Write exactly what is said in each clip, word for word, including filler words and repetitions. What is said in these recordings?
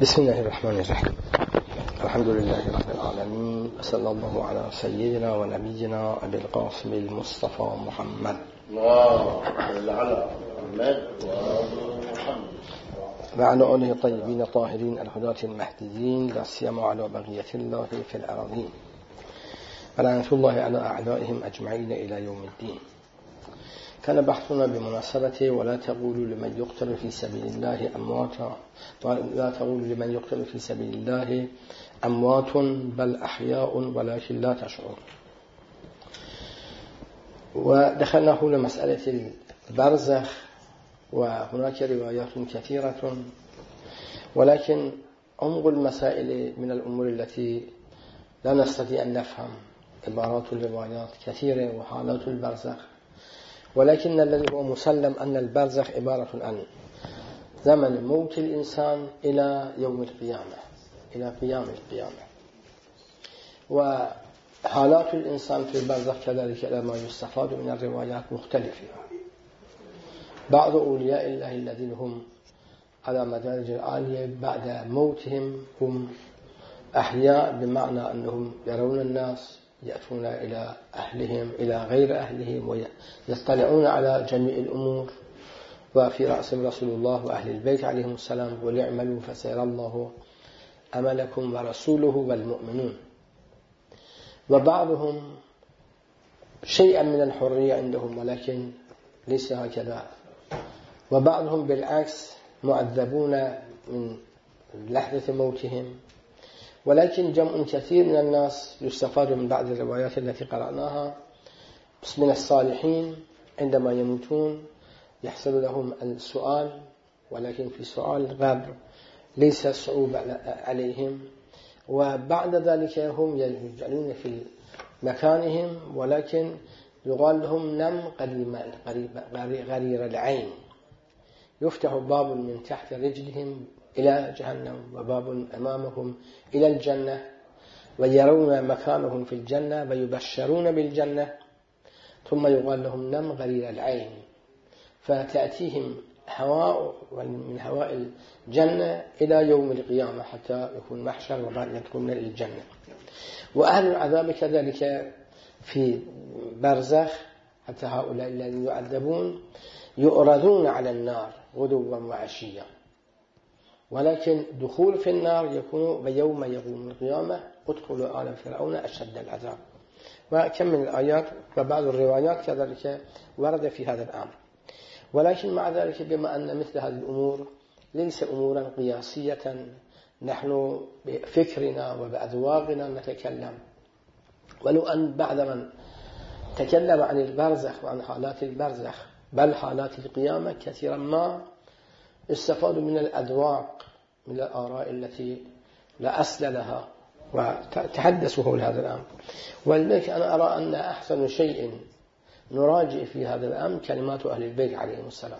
بسم الله الرحمن الرحيم. الحمد لله رب العالمين، وصلى الله على سيدنا ونبينا أبي القاسم المصطفى محمد وعلى آله الطيبين الطاهرين الهداة المهديين، لا سيما على بقية الله في الأراضين، ولعنة الله على أعدائهم أجمعين إلى يوم الدين. كان بحثنا بمناسبة ولا تقولوا لمن يقتل في سبيل الله أمواتا لا تقولوا لمن يقتل في سبيل الله أموات بل أحياء ولكن لا تشعرون. ودخلنا هنا مسألة البرزخ، وهناك روايات كثيرة، ولكن عمق المسائل من الأمور التي لا نستطيع أن نفهم. عبارات الروايات كثيرة وحالات البرزخ، ولكن الذي هو مسلم أن البرزخ عبارة عن زمن موت الإنسان إلى يوم القيامة، إلى قيام القيامة. وحالات الإنسان في البرزخ كذلك لما يستفاد من الروايات مختلفة. بعض أولياء الله الذين هم على مدارج العالية بعد موتهم هم أحياء، بمعنى أنهم يرون الناس، يأتون إلى أهلهم إلى غير أهلهم، ويطلعون على جميع الأمور، وفي رأس رسول الله وأهل البيت عليهم السلام، وليعملوا فسيرى الله عملكم ورسوله والمؤمنون. وبعضهم شيئا من الحرية عندهم ولكن ليس هكذا، وبعضهم بالعكس معذبون من لحظة موتهم. ولكن جمع كثير من الناس يستفاد من بعض الروايات التي قرأناها من الصالحين عندما يموتون يحصل لهم السؤال، ولكن في سؤال القبر ليس صعوبة عليهم، وبعد ذلك هم يجعلون في مكانهم، ولكن يقال لهم نم غرير العين. يفتح باب من تحت رجلهم إلى جهنم، وباب أمامهم إلى الجنة، ويرون مكانهم في الجنة ويبشرون بالجنة، ثم يقال لهم نم غرير العين، فتأتيهم هواء من هواء الجنة إلى يوم القيامة حتى يكون محشر وبعد يدخلون الجنة. وأهل العذاب كذلك في برزخ، حتى هؤلاء الذين يعذبون يؤردون على النار غدوا وعشيا، ولكن دخول في النار يكون بيوم يقوم القيامة ادخلوا آل فرعون أشد العذاب. وكم من الآيات وبعض الروايات كذلك ورد في هذا الأمر. ولكن مع ذلك بما أن مثل هذه الأمور ليس أمورا قياسية نحن بفكرنا وبأذواقنا نتكلم، ولو أن بعض من تكلم عن البرزخ وعن حالات البرزخ بل حالات القيامة كثيرا ما استفادوا من الأذواق، من الآراء التي لا أصل لها، وتحدثوا حول هذا الأمر. ولذلك أنا أرى أن أحسن شيء نراجع في هذا الأمر كلمات أهل البيت عليهم السلام،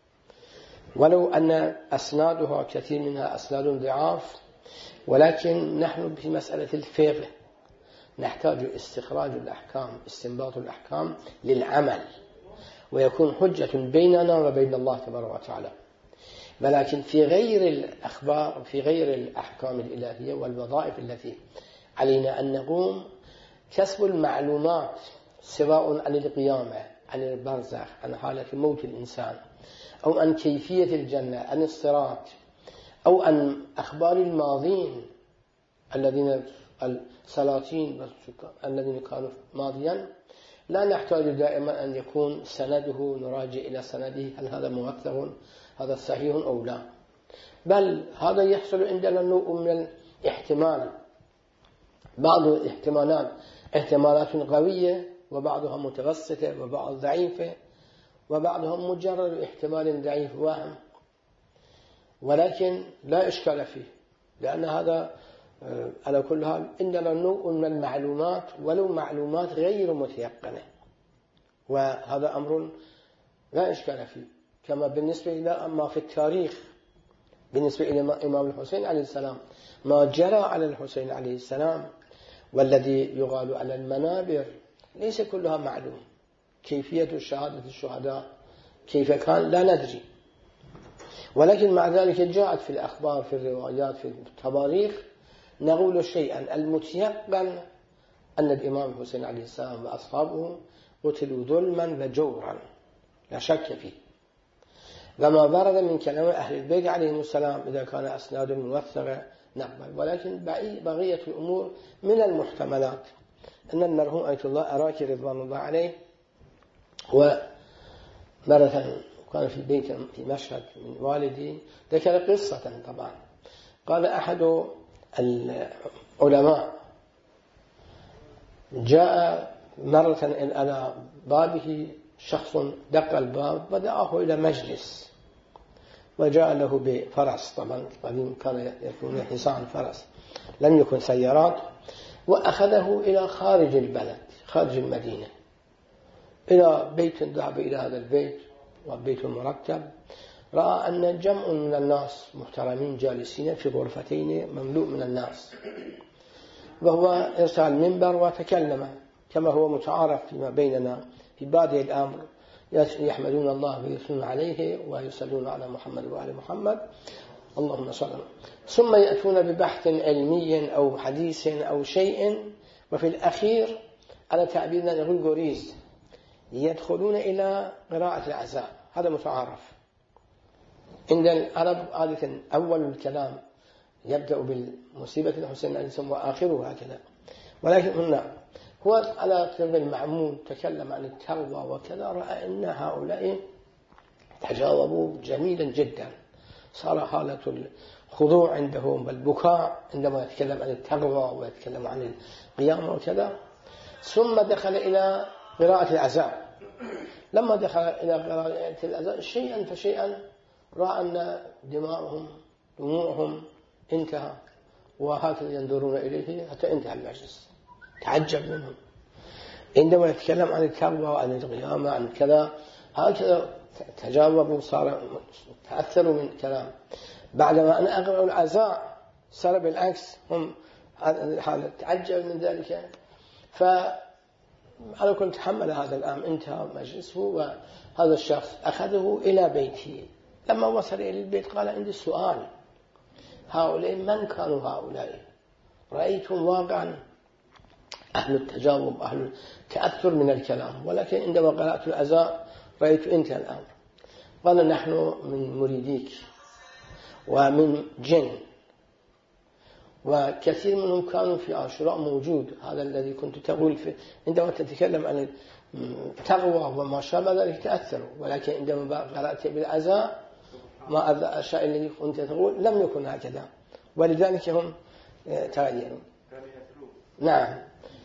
ولو أن أسنادها كثير منها أسناد ضعاف، ولكن نحن في مسألة الفقه نحتاج استخراج الأحكام، استنباط الأحكام للعمل، ويكون حجة بيننا وبين الله تبارك وتعالى. ولكن في غير الأخبار، في غير الأحكام الإلهية والوظائف التي علينا أن نقوم، كسب المعلومات سواء عن القيامة، عن البرزخ، عن حالة موت الإنسان، أو عن كيفية الجنة، عن الصراط، أو عن أخبار الماضين الذين السلاطين الذين كانوا ماضيا، لا نحتاج دائما أن يكون سنده نراجع إلى سنده هل هذا موثق، هذا صحيح أو لا، بل هذا يحصل عندنا نوع من الاحتمال. بعض الاحتمالات احتمالات قوية، وبعضها متوسطة، وبعض ضعيفة، وبعضها مجرد احتمال ضعيف وهم، ولكن لا إشكال فيه، لأن هذا على كل حال عندنا نوع من المعلومات، ولو معلومات غير متيقنة، وهذا أمر لا إشكال فيه. كما بالنسبة إلى ما في التاريخ بالنسبة إلى إمام الحسين عليه السلام، ما جرى على الحسين عليه السلام والذي يقال على المنابر ليس كلها معلوم. كيفية شهادة الشهداء كيف كان لا ندري، ولكن مع ذلك جاءت في الأخبار في الروايات في التواريخ نقول شيئا المتيقن أن الإمام الحسين عليه السلام وأصحابه قتلوا ظلما وجورا لا شك فيه، وما ورد من كلام أهل البيت عليهم السلام إذا كان أسناد موثقة نقبل، ولكن بقية الأمور من المحتملات. أن المرحوم آية الله أراكي رضوان الله عليه ومرة كان في البيت في مشهد من والدي ذكر قصة طبعا، قال أحد العلماء جاء مرة على بابه شخص دق الباب ودعاه إلى مجلس، وجاء له بفرس، طبعا قديم كان يكون حصان فرس لم يكن سيارات، وأخذه إلى خارج البلد خارج المدينة إلى بيت، ذهب إلى هذا البيت وبيت مرتب، رأى أن جمع من الناس محترمين جالسين في غرفتين مملوء من الناس، وهو ارسل منبر وتكلم كما هو متعارف فيما بيننا في بادئ الأمر، يحمدون الله ويثنون عليه ويصلون على محمد وآل محمد اللهم صل، ثم يأتون ببحث علمي أو حديث أو شيء، وفي الأخير على تعبيرنا نقول جوريز يدخلون إلى قراءة العزاء. هذا متعارف عند العرب عادة، أول الكلام يبدأ بالمصيبة الحسين عليه السلام وآخره هكذا، ولكن هنا هو على طريق المعمول تكلم عن التقوى وكذا، رأى أن هؤلاء تجاوبوا جميلا جدا، صار حالة الخضوع عندهم والبكاء عندما يتكلم عن التقوى ويتكلم عن القيامة وكذا. ثم دخل إلى قراءة العزاء، لما دخل إلى قراءة العزاء شيئا فشيئا رأى أن دماؤهم دموعهم انتهى، وهكذا ينظرون إليه حتى انتهى المجلس، تعجب منهم عندما يتكلم عن التقوى وعن القيامة عن كذا، هكذا تجاوبوا، صار تأثروا من كلام. بعدما أن أقرأوا العزاء صار بالعكس، هم حالة تعجب من ذلك. فأنا كنت تحمل هذا الأمر، انتهى مجلسه وهذا الشخص أخذه إلى بيته. لما وصل إلى البيت قال عندي سؤال، هؤلاء من كانوا هؤلاء؟ رأيتم واقعا أهل التجاوب أهل التأثر من الكلام، ولكن عندما قرأت العزاء رأيت انتهى الأمر. قال نحن من مريديك ومن جن، وكثير منهم كانوا في عاشوراء موجود، هذا الذي كنت تقول في عندما تتكلم عن التقوى وما شابه ذلك تأثروا، ولكن عندما قرأت بالعزاء ما الأشياء التي كنت تقول لم يكن هكذا، ولذلك هم تغيروا. نعم.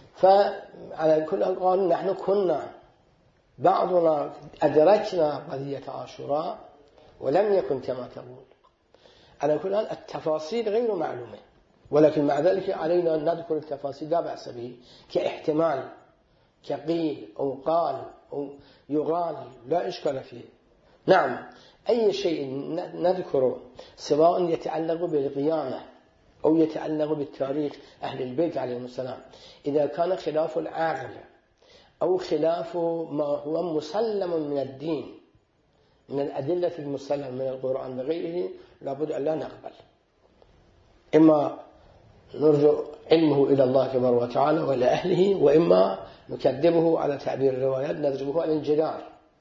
فعلى كل قالوا نحن كنا بعضنا أدركنا قضية عاشوراء ولم يكن كما تقول. على كل حال التفاصيل غير معلومة، ولكن مع ذلك علينا أن نذكر التفاصيل لا بأس به، كاحتمال كقيل أو قال أو يقال لا إشكال فيه. نعم، أي شيء نذكره سواء يتعلق بالقيامة أو يتعلق بالتاريخ أهل البيت عليهم السلام، إذا كان خلاف العقل أو خلاف ما هو مسلم من الدين من الأدلة المسلمة من القرآن وغيره لابد أن لا نقبل، إما نرجع علمه إلى الله تبارك وتعالى وإلى أهله، وإما نكذبه على تعبير الروايات نضربه على الجدار.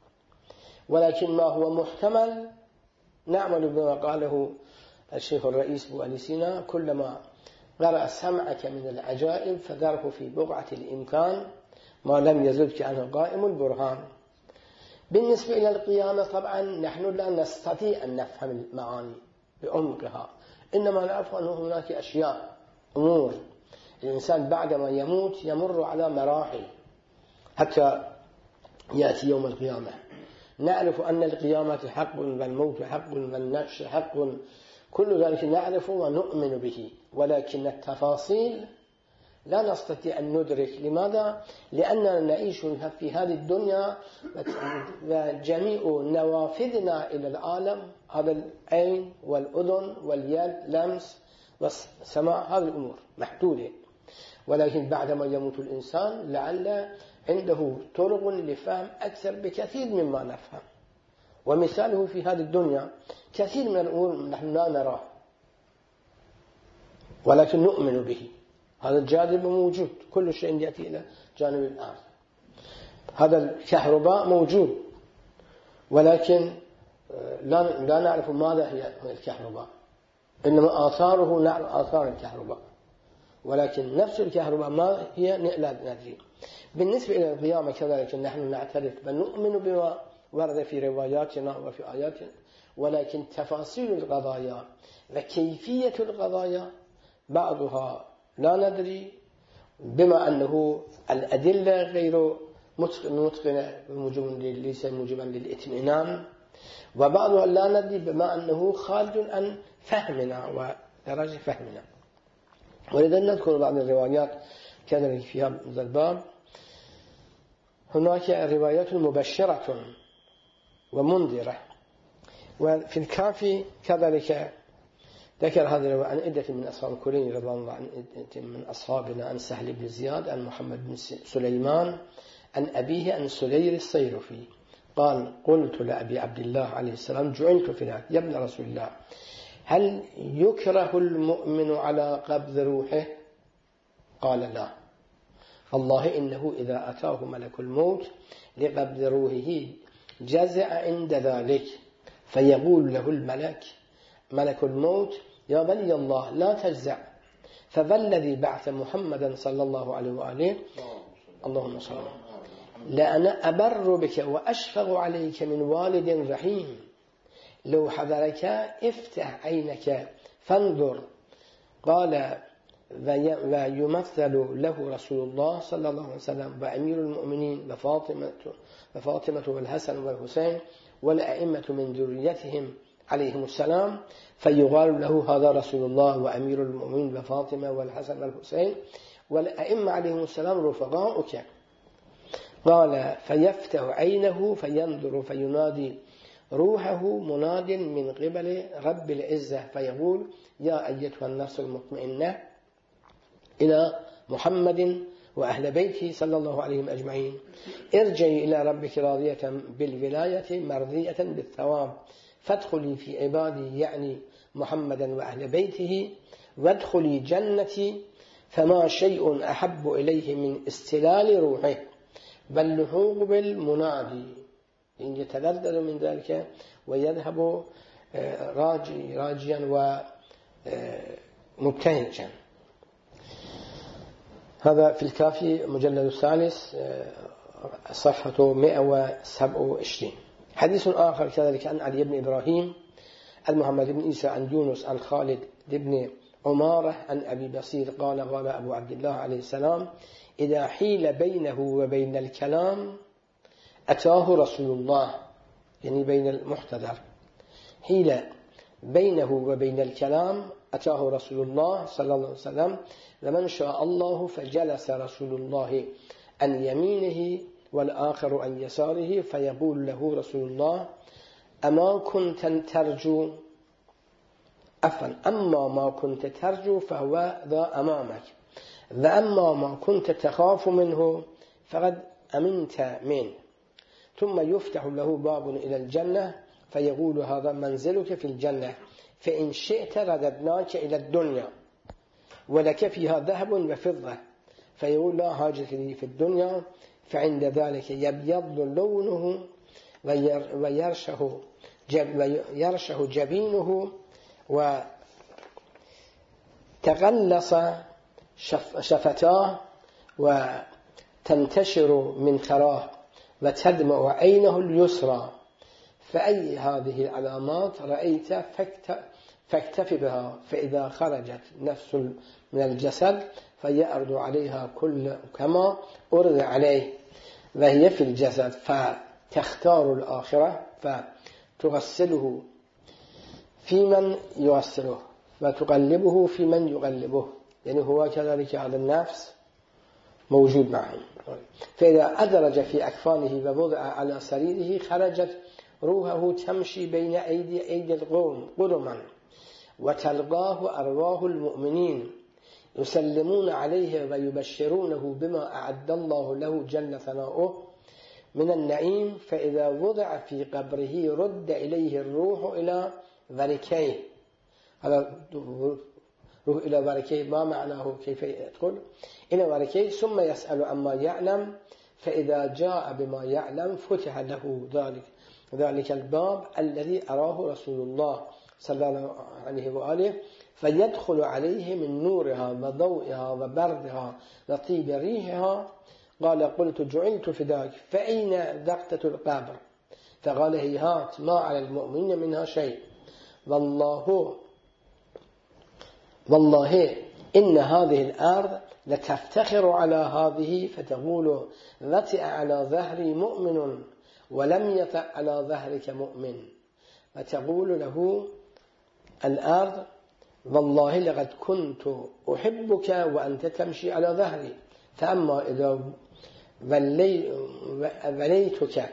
ولكن ما هو محتمل نعمل بما قاله الشيخ الرئيس أبو علي سينا، كلما قرأ سمعك من العجائب فذره في بقعة الإمكان ما لم يزدك عنه قائم البرهان. بالنسبة إلى القيامة طبعا نحن لا نستطيع أن نفهم المعاني بعمقها، إنما نعرف أن هناك أشياء أمور الإنسان بعدما يموت يمر على مراحل حتى يأتي يوم القيامة. نعرف أن القيامة حق والموت حق والنشر حق، كل ذلك نعرف ونؤمن به، ولكن التفاصيل لا نستطيع أن ندرك. لماذا؟ لأننا نعيش في هذه الدنيا وجميع نوافذنا إلى العالم، هذا العين والأذن واليد لمس والسماع، هذه الأمور محدودة، ولكن بعدما يموت الإنسان لعل عنده طرق لفهم أكثر بكثير مما نفهم، ومثاله في هذه الدنيا كثير من الأمور نحن لا نراه ولكن نؤمن به. هذا الجاذب موجود، كل شيء يأتي إلى جانب الأرض. هذا الكهرباء موجود ولكن لا لا نعرف ماذا هي الكهرباء، إنما آثاره نعرف آثار الكهرباء، ولكن نفس الكهرباء ما هي لا ندري. بالنسبة إلى القيامة كذلك نحن نعترف ونؤمن بما ورد في رواياتنا وفي آياتنا، ولكن تفاصيل القضايا وكيفية القضايا بعضها لا ندري، بما أنه الأدلة غير متقنة ليس موجبا للإطمئنان، وبعضها لا ندري بما أنه خارج عن فهمنا ودرجة فهمنا. ولذا نذكر بعض الروايات كذلك في هذا الباب. هناك روايات مبشرة ومنذرة، وفي الكافي كذلك ذكر هذا الرواية عن عدة من أصحاب الكلين رضي الله عن عدة من أصحابنا، عن سهل بن زياد، عن محمد بن سليمان، عن أبيه، عن سلير الصيرفي قال: قلت لأبي عبد الله عليه السلام: جعلت فداك يا ابن رسول الله، هل يكره المؤمن على قبض روحه؟ قال: لا، الله إنه إذا أتاه ملك الموت لقبض روحه جزع عند ذلك، فيقول له الملك ملك الموت: يا بني الله لا تجزع، فبالذي بعث محمدا صلى الله عليه وآله اللهم صل عليه لأنا أبر بك وأشفق عليك من والد رحيم، لو حضرك افتح عينك فانظر. قال: ويمثل له رسول الله صلى الله عليه وسلم وأمير المؤمنين وفاطمة, وفاطمة والحسن والحسين والأئمة من ذريتهم عليهم السلام، فيقال له: هذا رسول الله وأمير المؤمنين وفاطمة والحسن والحسين والأئمة عليهم السلام رفقاؤك. قال: فيفتح عينه فينظر فينادي روحه مناد من قبل رب العزة، فيقول: يا أيتها النفس المطمئنة إلى محمد وأهل بيته صلى الله عليهم أجمعين، ارجعي إلى ربك راضية بالولاية مرضية بالثواب، فادخلي في عبادي يعني محمدا وأهل بيته، وادخلي جنتي، فما شيء أحب إليه من استلال روحه واللحوق بالمنادي، إن يتلذذ من ذلك ويذهب راجي راجيا ومبتهجا. هذا في الكافي مجلد الثالث صفحة مئة وسبعة وعشرين. حديث آخر كذلك عن علي بن إبراهيم، عن محمد بن عيسى، عن يونس، عن خالد بن عمارة، عن أبي بصير قال: قال أبو عبد الله عليه السلام: إذا حيل بينه وبين الكلام أتاه رسول الله، يعني بين المحتضر، حيل بينه وبين الكلام أتاه رسول الله صلى الله عليه وسلم، ومن شاء الله فجلس رسول الله عن يمينه والآخر عن يساره، فيقول له رسول الله: أما كنت ترجو عفوا أما ما كنت ترجو فهو ذا أمامك، وأما ما كنت تخاف منه فقد أمنت منه. ثم يفتح له باب إلى الجنة فيقول: هذا منزلك في الجنة، فإن شئت رددناك إلى الدنيا ولك فيها ذهب وفضة، فيقول: لا حاجة لي في الدنيا، فعند ذلك يبيض لونه ويرشه ويرشه جبينه وتغلص شفتاه وتنتشر من ثراه وتدمع عينه اليسرى، فأي هذه العلامات رأيت فاكتف بها، فإذا خرجت نفس من الجسد فيعرض عليها كل كما أرد عليه، وهي في الجسد، فتختار الآخرة فتغسله في من يغسله وتقلبه في من يقلبه، يعني هو كذلك على النفس موجود معهم. فإذا أدرج في أكفانه ووضع على سريره خرجت روحه تمشي بين أيدي أيدي القوم قدما، وتلقاه أرواح المؤمنين يسلمون عليه ويبشرونه بما أعد الله له جل ثناؤه من النعيم فإذا وضع في قبره رد إليه الروح إلى وركيه. هذا روح إلى وركيه ما معناه كيف يدخل إلى وركيه ثم يسأل عما يعلم فإذا جاء بما يعلم فتح له ذلك ذلك الباب الذي أراه رسول الله صلى الله عليه وآله فيدخل عليه من نورها وضوئها وبردها وطيب ريحها. قال قلت جعلت فداك فأين دقة القبر؟ فقال هيهات ما على المؤمنين منها شيء والله والله إن هذه الأرض لتفتخر على هذه فتقول وطئ على ظهري مؤمن ولم يطئ على ظهرك مؤمن، فتقول له الأرض والله لقد كنت أحبك وأنت تمشي على ظهري، فأما إذا وليتك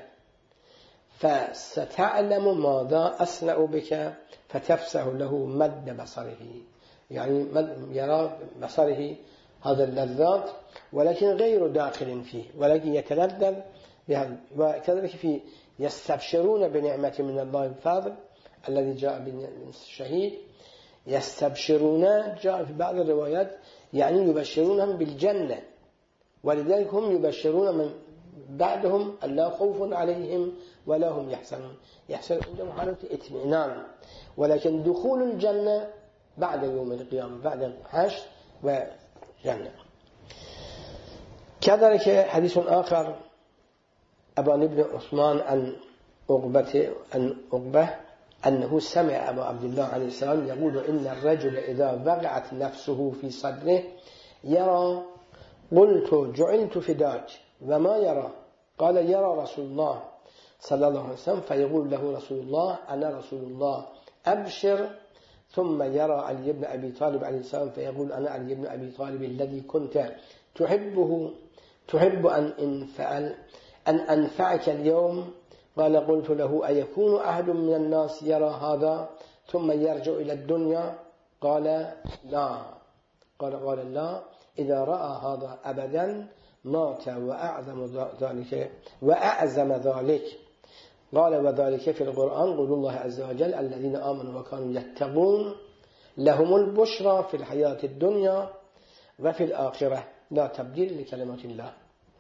فستعلم ماذا أصنع بك، فتفسح له مد بصره، يعني يرى بصره هذا اللذات ولكن غير داخل فيه، ولكن يتلذذ بها. وكذلك في يستبشرون بنعمة من الله الفضل الذي جاء بالشهيد، يستبشرون جاء في بعض الروايات يعني يبشرونهم بالجنة، ولذلك هم يبشرون من بعدهم ألا خوف عليهم ولا هم يحزنون، يحصل عندهم حالة اطمئنان، ولكن دخول الجنة بعد يوم القيامة بعد الحشر وجنة. كذلك حديث آخر أبان بن عثمان عن عقبة عن عقبة أنه سمع أبا عبد الله عليه السلام يقول إن الرجل إذا وقعت نفسه في صدره يرى، قلت جعلت فداك وما يرى؟ قال يرى رسول الله صلى الله عليه وسلم فيقول له رسول الله أنا رسول الله أبشر، ثم يرى علي بن أبي طالب عليه السلام فيقول أنا علي بن أبي طالب الذي كنت تحبه تحب أن انفعل أن أنفعك اليوم. قال قلت له أيكون أحد من الناس يرى هذا ثم يرجع إلى الدنيا؟ قال لا. قال قال لا إذا رأى هذا أبدا مات وأعظم ذلك وأعظم ذلك. قال وذلك في القرآن قول الله عز وجل الذين آمنوا وكانوا يتقون لهم البشرى في الحياة الدنيا وفي الآخرة لا تبديل لكلمات الله.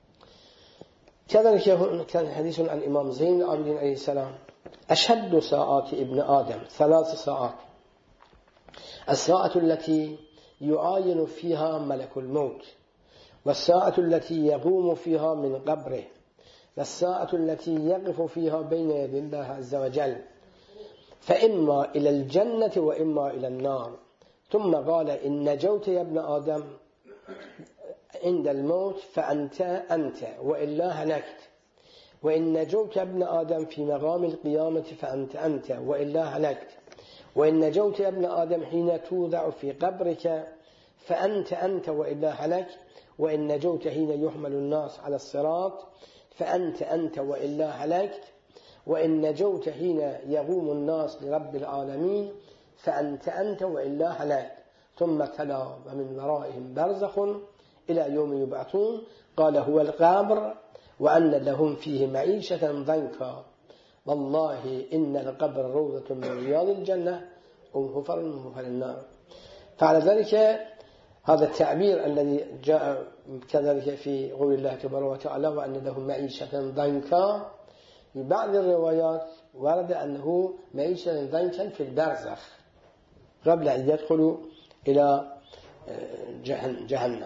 كذلك كان حديث عن الإمام زين العابدين عليه السلام أشد ساعات ابن آدم ثلاث ساعات: الساعة التي يعاين فيها ملك الموت، والساعة التي يقوم فيها من قبره، والساعة التي يقف فيها بين يدي الله عز وجل، فإما إلى الجنة وإما إلى النار. ثم قال إن نجوت يا ابن آدم عند الموت فأنت أنت وإلا هلكت، وإن نجوت يا ابن آدم في مقام القيامة فأنت أنت وإلا هلكت، وإن نجوت يا ابن آدم حين توضع في قبرك فأنت أنت وإلا هلكت، وإن نجوت حين يحمل الناس على الصراط فأنت أنت وإلا هلكت، وإن نجوت حين يقوم الناس لرب العالمين فأنت أنت وإلا هلكت. ثم تلا ومن ورائهم برزخ إلى يوم يبعثون. قال هو القبر وأن لهم فيه معيشة ضنكا، والله إن القبر روضة من رياض الجنة أو حفر من حفر النار. فعلى ذلك هذا التعبير الذي جاء كذلك في قول الله تبارك وتعالى وأن لهم معيشة ضنكا، في بعض الروايات ورد أنه معيشة ضنكا في البرزخ قبل أن يدخلوا إلى جهنم.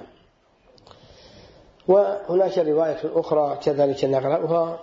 وهناك رواية أخرى كذلك نقرأها،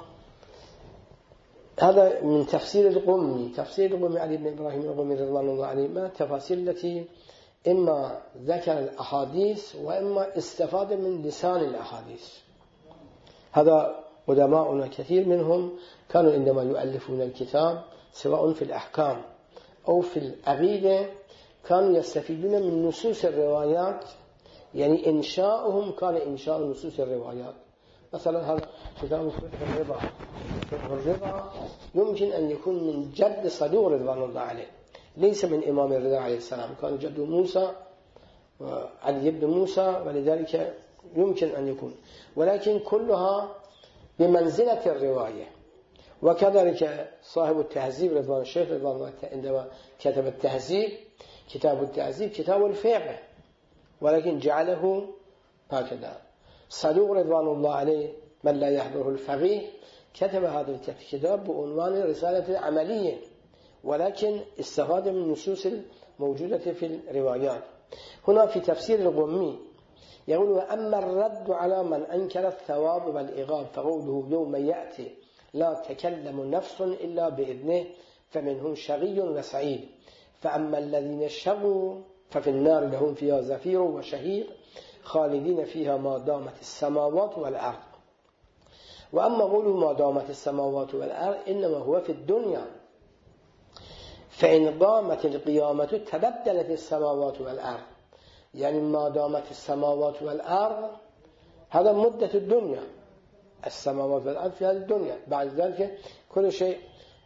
هذا من تفسير القمي، تفسير القمي علي بن إبراهيم القمي رضوان الله عليه، ما التفاسير التي إما ذكر الأحاديث وإما استفاد من لسان الأحاديث. هذا قدماؤنا كثير منهم كانوا عندما يؤلفون الكتاب سواء في الأحكام أو في العقيدة كانوا يستفيدون من نصوص الروايات، يعني إنشاؤهم كان إنشاء نصوص الروايات. مثلا هذا كتاب فقه الرضا، فقه الرضا يمكن أن يكون من جد صدوق رضوان الله عليه، ليس من إمام الرضا عليه السلام، كان جد موسى وعلي بن موسى، ولذلك يمكن أن يكون، ولكن كلها بمنزلة الرواية. وكذلك صاحب التهذيب رضوان الشيخ رضوان الله عندما كتب التهذيب، كتاب التهذيب كتاب الفقه، ولكن جعله هكذا. صدوق رضوان الله عليه من لا يحضره الفقيه كتب هذا الكتاب بعنوان رسالة عملية، ولكن استفاد من النصوص الموجودة في الروايات. هنا في تفسير القمي يقول: وأما الرد على من أنكر الثواب والعقاب فقوله يوم يأتي لا تكلم نفس إلا بإذنه فمنهم شقي وسعيد، فأما الذين شقوا ففي النار لهم فيها زفير وشهيق خالدين فيها ما دامت السماوات والأرض. وأما قوله ما دامت السماوات والأرض إنما هو في الدنيا، فإن قامت القيامة تبدلت السماوات والأرض، يعني ما دامت السماوات والأرض هذا مدة الدنيا، السماوات والأرض في هذه الدنيا، بعد ذلك كل شيء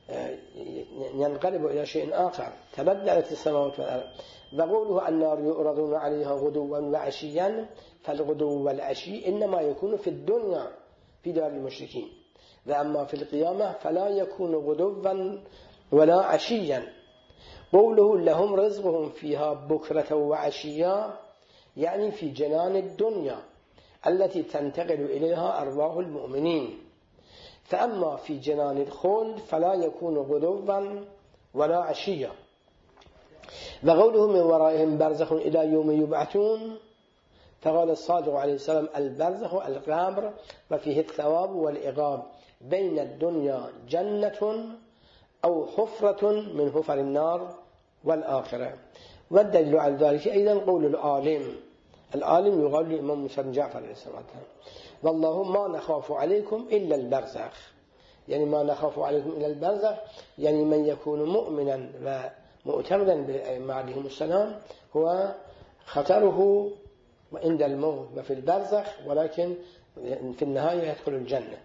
ينقلب إلى شيء آخر، تبدلت السماوات والأرض. وقوله النار يعرضون عليها غدوا وعشيا، فالغدو والعشي إنما يكون في الدنيا في دار المشركين، وأما في القيامة فلا يكون غدوا ولا عشيا. قوله لهم رزقهم فيها بكرة وعشيا، يعني في جنان الدنيا التي تنتقل إليها أرواح المؤمنين. فأما في جنان الخلد فلا يكون غدوا ولا عشيا. وقوله من ورائهم برزخ إلى يوم يبعثون، فقال الصادق عليه السلام البرزخ القبر وفيه الثواب والعقاب، بين الدنيا جنة أو حفرة من حفر النار والآخرة. والدليل على ذلك أيضا قول العالم، العالم يقال للإمام موسى بن جعفر عليه السلام: والله ما نخاف عليكم إلا البرزخ، يعني ما نخاف عليكم إلا البرزخ، يعني من يكون مؤمنا ومؤتمدا بأئمة عليهم السلام هو خطره عند الموت وفي البرزخ، ولكن في النهاية يدخل الجنة.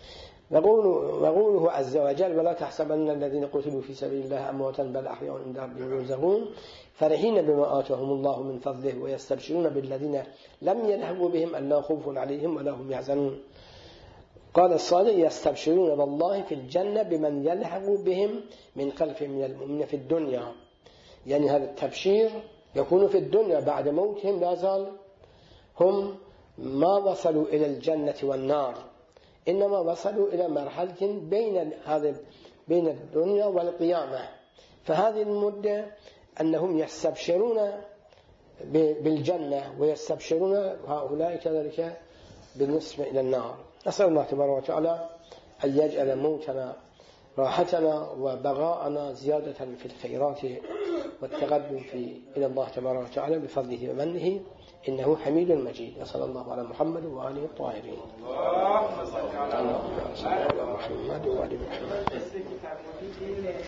وقوله عز وجل: ولا تحسبن الذين قتلوا في سبيل الله أمواتا بل أحياء عند ربهم يرزقون، فرحين بما آتاهم الله من فضله ويستبشرون بالذين لم يلحقوا بهم ألا خوف عليهم ولا هم يحزنون. قال الصادق: يستبشرون والله في الجنة بمن يلحق بهم من خلفهم من المؤمنين في الدنيا، يعني هذا التبشير يكون في الدنيا بعد موتهم، لا زال هم ما وصلوا إلى الجنة والنار، إنما وصلوا إلى مرحلة بين هذا بين الدنيا والقيامة. فهذه المدة أنهم يستبشرون بالجنة ويستبشرون هؤلاء كذلك بالنسبة إلى النار. نسأل الله تبارك وتعالى أن يجعل موتنا راحتنا وبغاءنا زيادة في الخيرات والتقدم في إلى الله تبارك وتعالى بفضله ومنه، إنه حميد مجيد. وصلى الله على محمد وآله الطاهرين. اللهم صل على محمد وآل محمد.